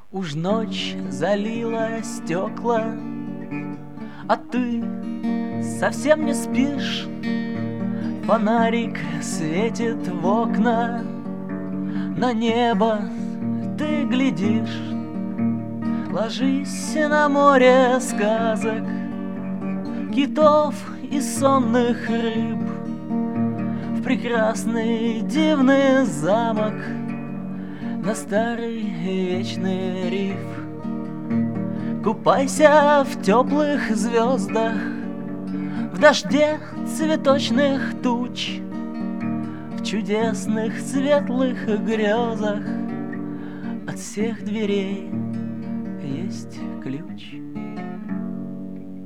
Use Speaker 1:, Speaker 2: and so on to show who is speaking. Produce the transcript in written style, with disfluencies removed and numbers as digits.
Speaker 1: Уж ночь залила стекла, а ты совсем не спишь. Фонарик светит в окна, на небо ты глядишь. Ложись на море сказок, китов и сонных рыб, в прекрасный дивный замок, на старый вечный риф. Купайся в теплых звездах, в дожде цветочных туч, в чудесных светлых грезах от всех дверей есть ключ.